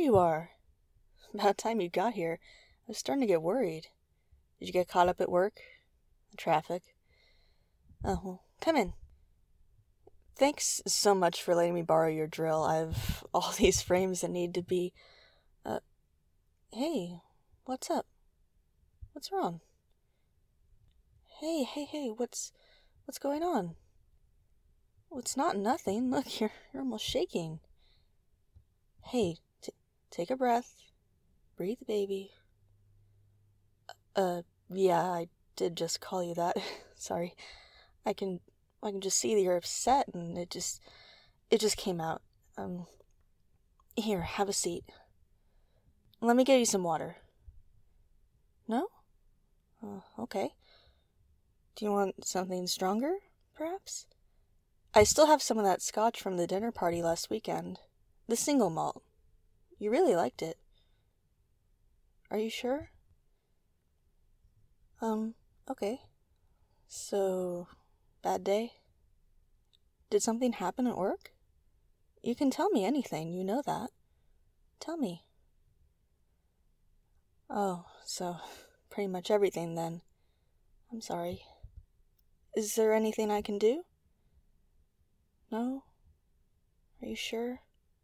you are. About time you got here. I was starting to get worried. Did you get caught up at work? Traffic? Oh, well, come in. Thanks so much for letting me borrow your drill. I've all these frames that need to be... Hey, what's up? What's wrong? Hey, what's going on? Well, it's not nothing. Look, you're almost shaking. Hey, take a breath. Breathe, baby. Yeah, I did just call you that. Sorry. I can just see that you're upset, and it just came out. Here, have a seat. Let me get you some water. No? Okay. Do you want something stronger, perhaps? I still have some of that scotch from the dinner party last weekend. The single malt. You really liked it. Are you sure? Okay. So, bad day? Did something happen at work? You can tell me anything, you know that. Tell me. Oh, so pretty much everything then. I'm sorry. Is there anything I can do? No? Are you sure?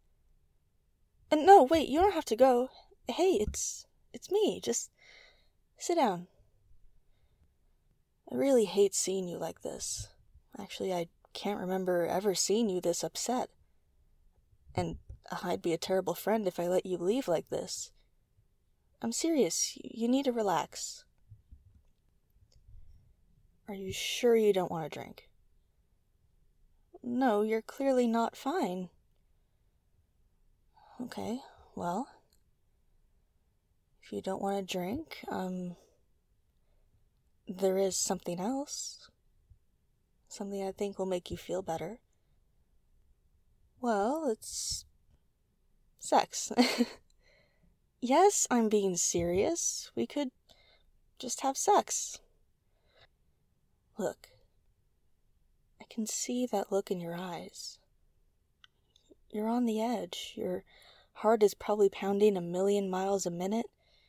No, wait, you don't have to go. Hey, it's me. Just sit down. I really hate seeing you like this. Actually, I can't remember ever seeing you this upset. And I'd be a terrible friend if I let you leave like this. I'm serious. You need to relax. Are you sure you don't want to drink? No, you're clearly not fine. Okay, well, if you don't want to drink, there is something else. Something I think will make you feel better. Well, it's sex. Yes, I'm being serious. We could just have sex. Look, I can see that look in your eyes. You're on the edge. Your heart is probably pounding 1,000,000 miles a minute.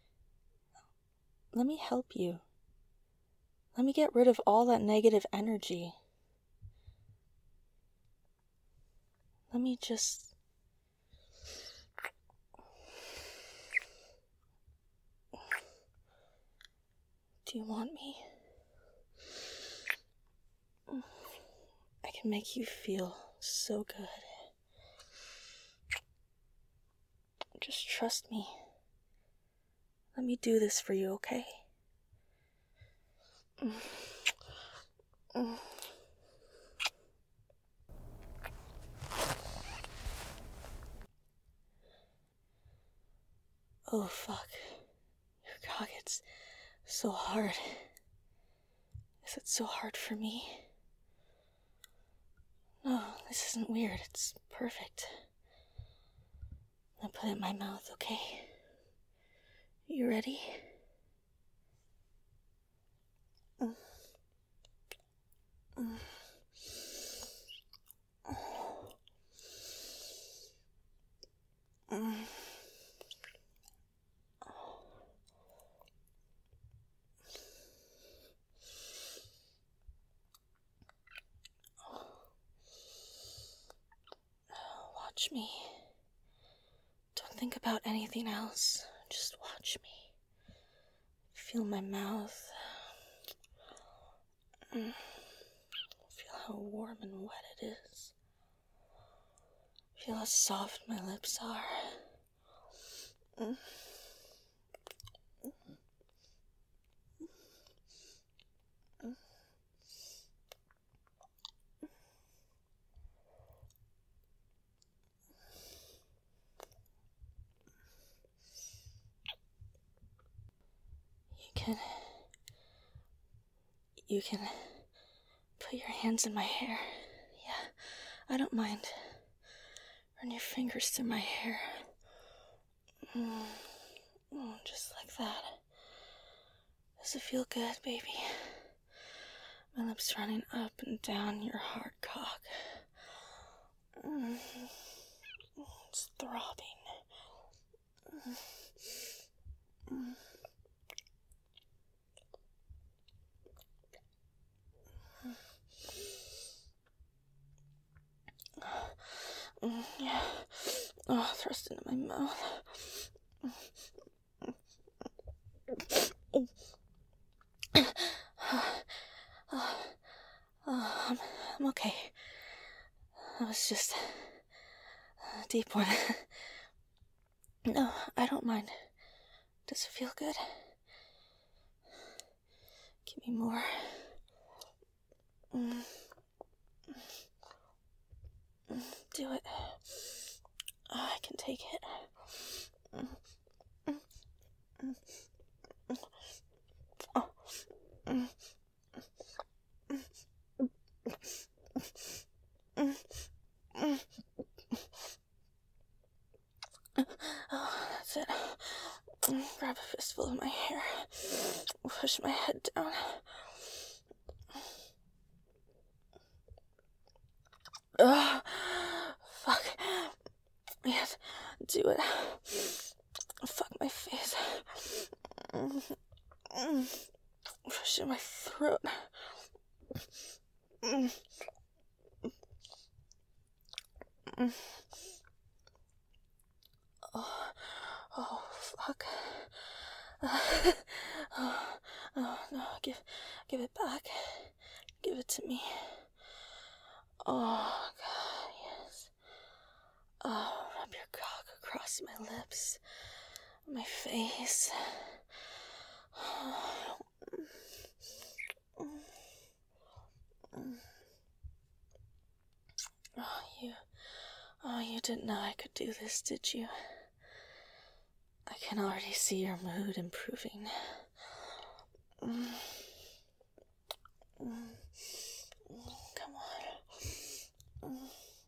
Let me help you. Let me get rid of all that negative energy. Let me just... Do you want me? I can make you feel so good. Just trust me. Let me do this for you, okay? Oh, fuck. Your cock, it's so hard. Is it so hard for me? No, this isn't weird. It's perfect. I'll put it in my mouth, okay? You ready? Watch me. Don't think about anything else. Just watch me. Feel my mouth. Feel how warm and wet it is. Feel how soft my lips are. You can put your hands in my hair. Yeah, I don't mind. Run your fingers through my hair. Just like that. Does it feel good, baby? My lips running up and down your hard cock. It's throbbing. Yeah. Oh, thrust into my mouth. I'm okay. That was just a deep one. No, I don't mind. Does it feel good? Give me more. Do it. I can take it. Oh, that's it. Grab a fistful of my hair. Push my head down. Ugh. Fuck. Yes, do it. Fuck my face. Push in my throat. Oh, fuck. Oh, no, give it back. Give it to me. Oh, God, yes. Oh, rub your cock across my lips, my face. You didn't know I could do this, did you? I can already see your mood improving. Come on.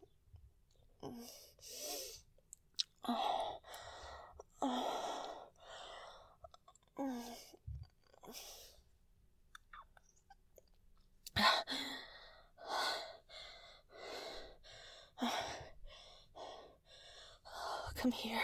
Come here.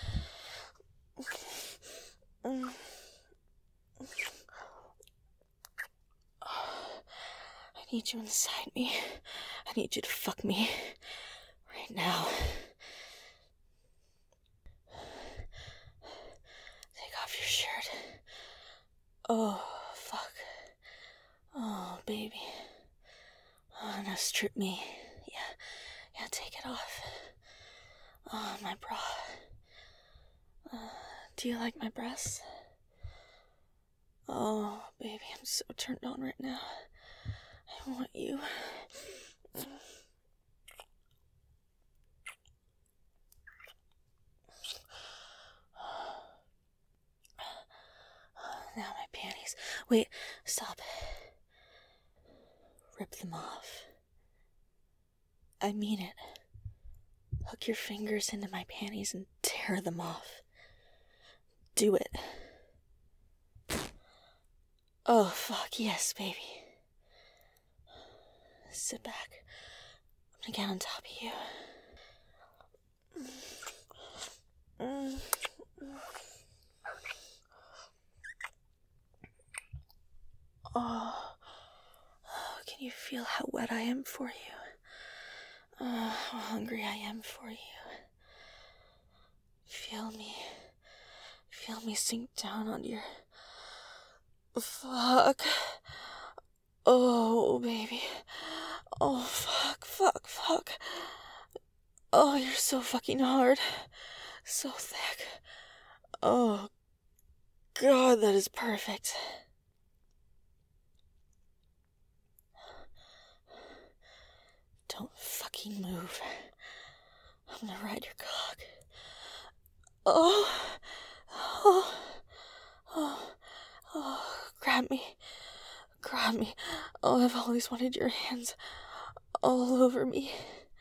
I need you inside me. I need you to fuck me. Right now. Take off your shirt. Oh, fuck. Oh, baby. Oh, now strip me. Yeah, take it off. Oh, my bra. Do you like my breasts? Oh, baby, I'm so turned on right now. I want you. Now my panties. Wait, stop. Rip them off. I mean it. Hook your fingers into my panties and tear them off. Do it. Oh, fuck, yes, baby. Sit back. I'm gonna get on top of you. Oh, can you feel how wet I am for you? Oh, how hungry I am for you. Feel me sink down on your... Fuck. Oh, baby. Oh, fuck. Oh, you're so fucking hard. So thick. Oh, God, that is perfect. Don't fucking move. I'm gonna ride your cock. Oh, grab me. Oh, I've always wanted your hands all over me.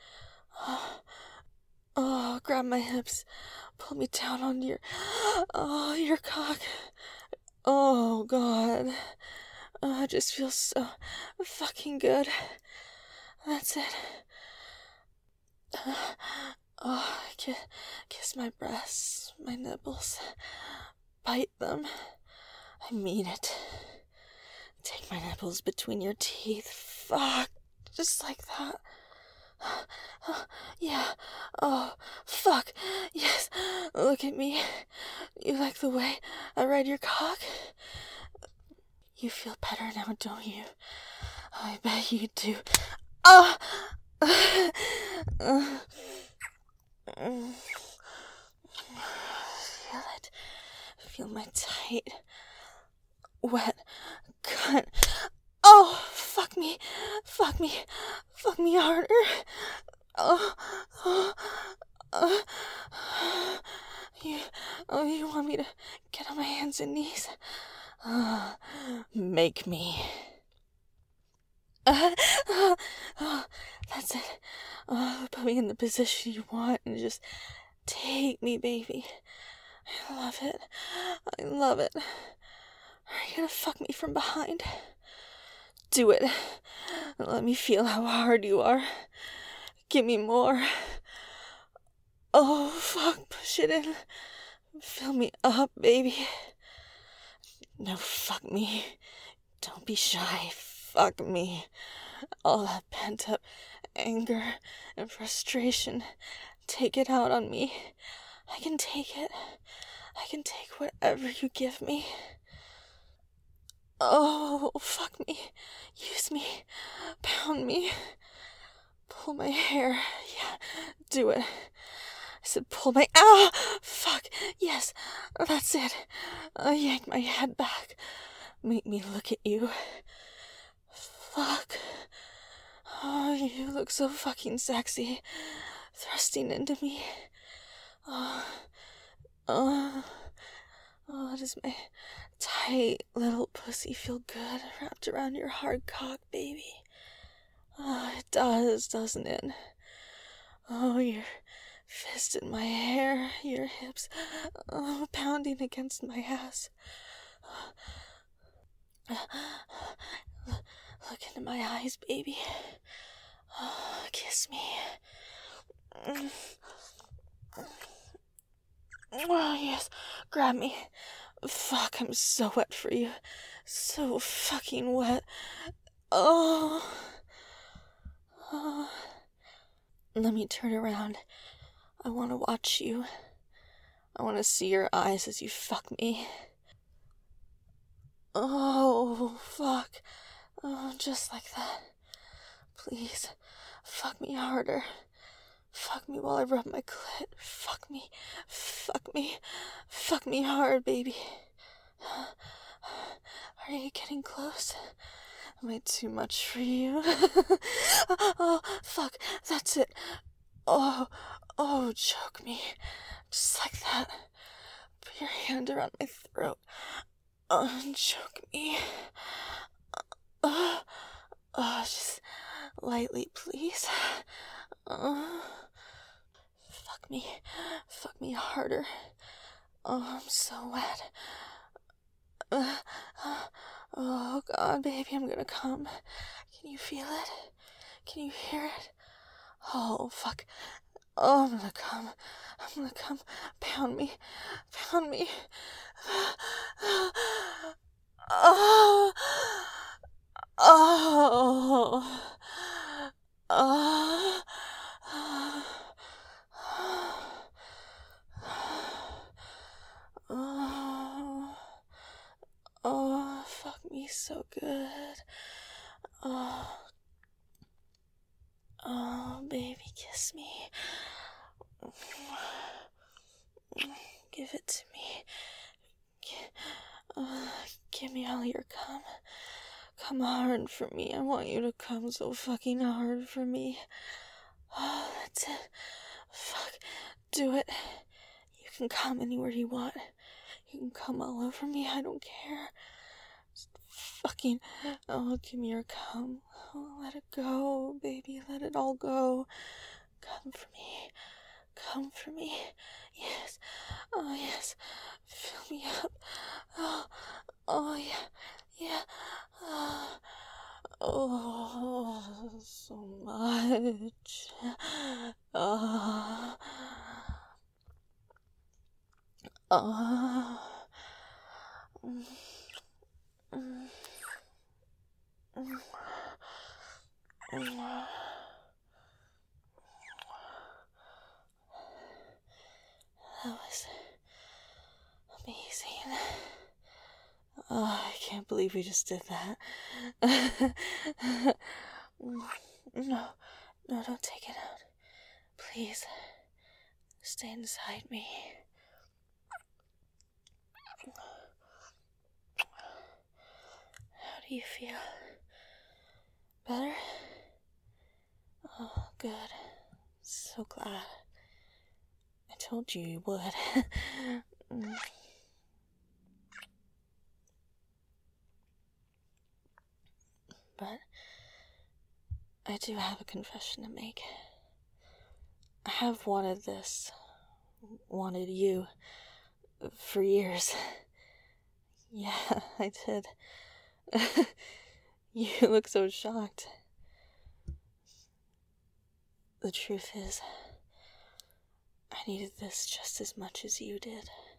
Oh, grab my hips. Pull me down on your cock. Oh, God. Oh, it just feels so fucking good. That's it. Oh, kiss my breasts. my nipples. Bite them. I mean it. Take my nipples between your teeth. Fuck. Just like that. Yeah. Oh, fuck. Yes. Look at me. You like the way I ride your cock? You feel better now, don't you? I bet you do. Ah! Feel it. Feel my tight, wet cunt. Oh, fuck me. Fuck me. Fuck me harder. Oh, you want me to get on my hands and knees? Make me. That's it. Put me in the position you want and just take me, baby. I love it. I love it. Are you gonna fuck me from behind? Do it. Let me feel how hard you are. Give me more. Oh, fuck. Push it in. Fill me up, baby. No, fuck me. Don't be shy. Fuck me. All that pent-up anger and frustration. Take it out on me. I can take it. I can take whatever you give me. Oh, fuck me. Use me. Pound me. Pull my hair. Yeah, do it. I said pull my... Ah! Fuck. Yes, that's it. Yank my head back. Make me look at you. Fuck. Oh, you look so fucking sexy. Thrusting into me. Oh, does my tight little pussy feel good wrapped around your hard cock, baby? Oh, it does, doesn't it? Oh, your fist in my hair, your hips pounding against my ass. Look into my eyes, baby. Oh, kiss me. Oh, yes. Grab me. Fuck, I'm so wet for you. So fucking wet. Oh. Let me turn around. I want to watch you. I want to see your eyes as you fuck me. Oh, fuck. Oh, just like that. Please, fuck me harder. Fuck me while I rub my clit. Fuck me. Fuck me. Fuck me hard, baby. Are you getting close? Am I too much for you? Oh, fuck. That's it. Oh, choke me. Just like that. Put your hand around my throat. Choke me. Just lightly, please. Fuck me. Fuck me harder. Oh, I'm so wet. Oh, God, baby, I'm gonna come. Can you feel it? Can you hear it? Oh, fuck. Oh, I'm gonna come. Pound me. Pound me. Oh. Oh. Oh. Oh. Oh, fuck me so good. Oh, baby, kiss me. Give it to me. Give me all your cum. Come hard for me. I want you to come so fucking hard for me. Oh, that's it. Fuck. Do it. You can come anywhere you want. You can come all over me. I don't care. Just fucking... Oh, give me your cum. Oh, let it go, baby. Let it all go. Come for me. Come for me. Yes. Oh, yes. Fill me up. Oh, yeah. Yeah. Oh, so much. Uh, That was amazing. Oh, I can't believe we just did that. No, no, don't take it out. Please, stay inside me. How do you feel? Better? Oh, good. So glad. I told you you would. But I do have a confession to make. I have wanted this. Wanted you. For years. Yeah, I did. You look so shocked. The truth is, I needed this just as much as you did.